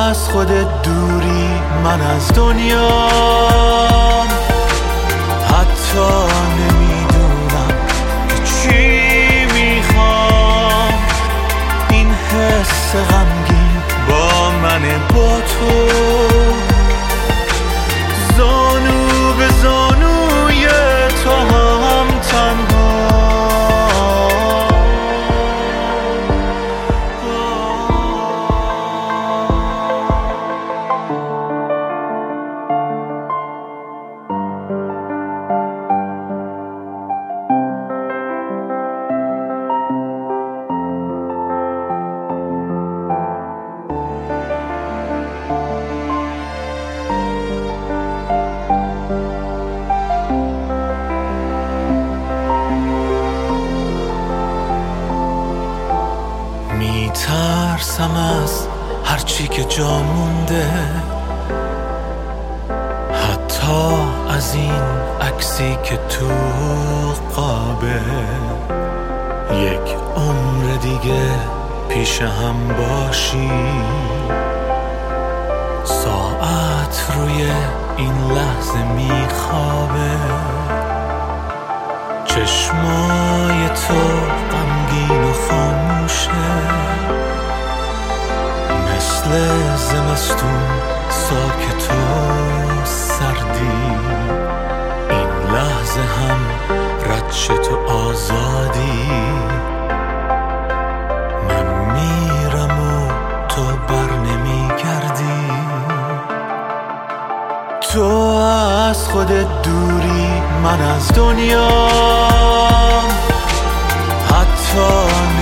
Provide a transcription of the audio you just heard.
از خودت دوری، من از دنیام حتی نمیدونم که چی میخوام. این حس غمگین با منه، با تو زانو به زانوی تو هم تنها. میترسم از هرچی که جا مونده، حتی از این عکسی که تو قابه. یک عمر دیگه پیش هم باشی، ساعت روی این لحظه میخوابه. چشمای تو غمگین و خاموشه، مثل زمستون ساکت و سردی. این لحظه هم ردش تو آزادی. من میرم و تو بر نمیگردی. تو از خودت دوری، من از دنیام حتی